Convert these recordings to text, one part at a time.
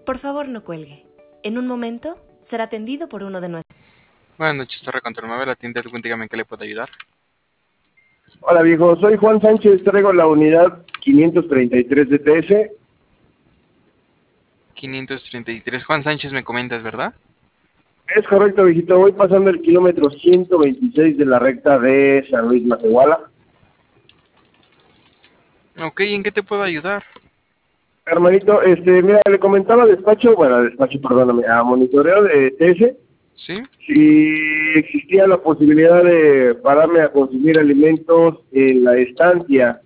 Por favor, no cuelgue. En un momento será atendido por uno de nuestros... Buenas noches, Torre Control Móvil, la tienda Edwin, dígame en qué le puedo ayudar. Hola viejo, soy Juan Sánchez, traigo la unidad 533 de TS. 533, Juan Sánchez me comentas, ¿verdad? Es correcto, viejito, voy pasando el kilómetro 126 de la recta de San Luis Matehuala. Ok, ¿en qué te puedo ayudar? Hermanito, mira, le comentaba perdóname, a monitoreo de TS, ¿Sí? si existía la posibilidad de pararme a consumir alimentos en la estancia.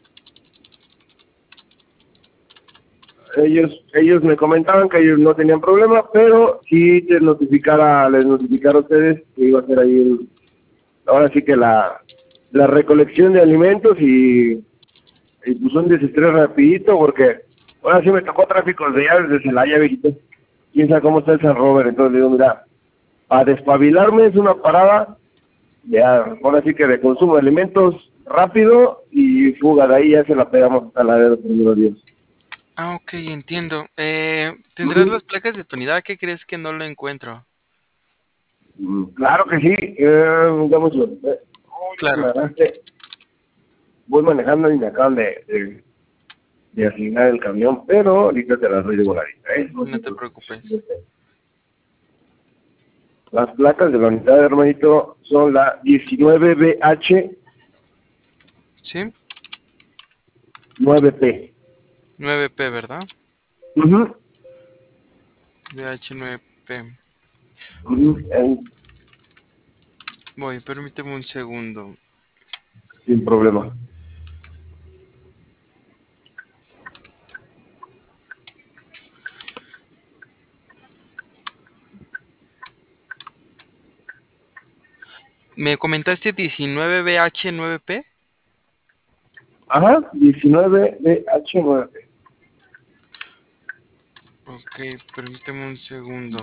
Ellos me comentaban que ellos no tenían problema, pero sí les notificara a ustedes que iba a ser ahí ahora sí que la recolección de alimentos y pues un desestrés rapidito porque ahora sí me tocó tráfico de allá desde Celaya, viejito. Quién sabe cómo está el San Robert, entonces le digo, mira, para despabilarme es una parada, ya, ahora sí que de consumo de alimentos rápido y fuga, de ahí ya se la pegamos hasta la de primero Dios. Ah, ok, entiendo. ¿Tendrás las placas de tu unidad? ¿Qué crees que no lo encuentro? Claro que sí, digámoslo. Me Claro, agarraste. Voy manejando y me acaban de asignar el camión, pero ahorita te las doy de voladita, ¿eh? no te preocupes. Las placas de la unidad, hermanito, son la 19BH ¿Sí? 9P. 9P, ¿verdad? Ujú, DH9P. ujú, Voy, permíteme un segundo. sin problema. ¿Me comentaste 19BH9P? Ajá, 19BH9P. Ok, permíteme un segundo.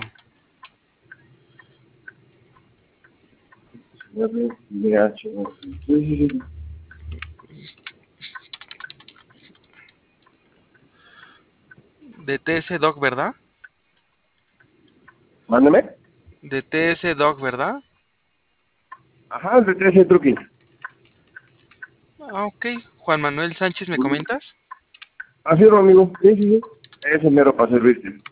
19BH9P. Sí, sí, sí. De TS Doc, ¿verdad? Mándeme. De TS Doc, ¿verdad? Ajá, de 13 truquín. Ah, ok. Juan Manuel Sánchez, ¿me comentas? Así es, amigo. Sí, sí, sí. Ese mero para servirte.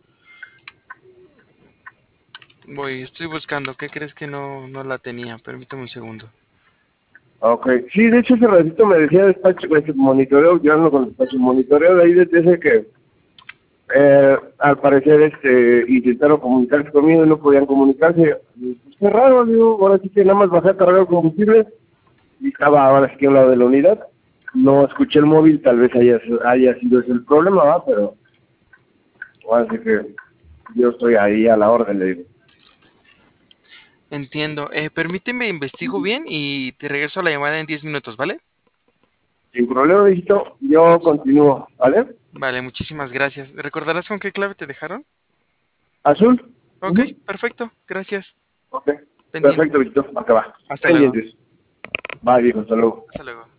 Voy, estoy buscando. ¿Qué crees que no la tenía? Permíteme un segundo. Ok. Sí, de hecho, ese ratito me decía despacho, monitoreo, yo ando con despacho, monitoreo de ahí de TC que al parecer intentaron comunicarse conmigo y no podían comunicarse. Pues, qué raro, digo, ahora sí que nada más bajé a cargar el combustible y estaba ahora sí que a un lado de la unidad. No escuché el móvil, tal vez haya sido ese el problema, ¿va? Pero ahora sí que yo estoy ahí a la orden, le digo. Entiendo. Permíteme, investigo bien y te regreso a la llamada en 10 minutos, ¿vale? Sin problema, viejito, yo continúo, ¿vale? Vale, muchísimas gracias. ¿Recordarás con qué clave te dejaron? ¿Azul? Ok, Ujú. perfecto. Gracias. Ok. Pendiente. Perfecto, viejito, acá va. Hasta luego. Pendientes. Bye, viejo, hasta luego. Hasta luego.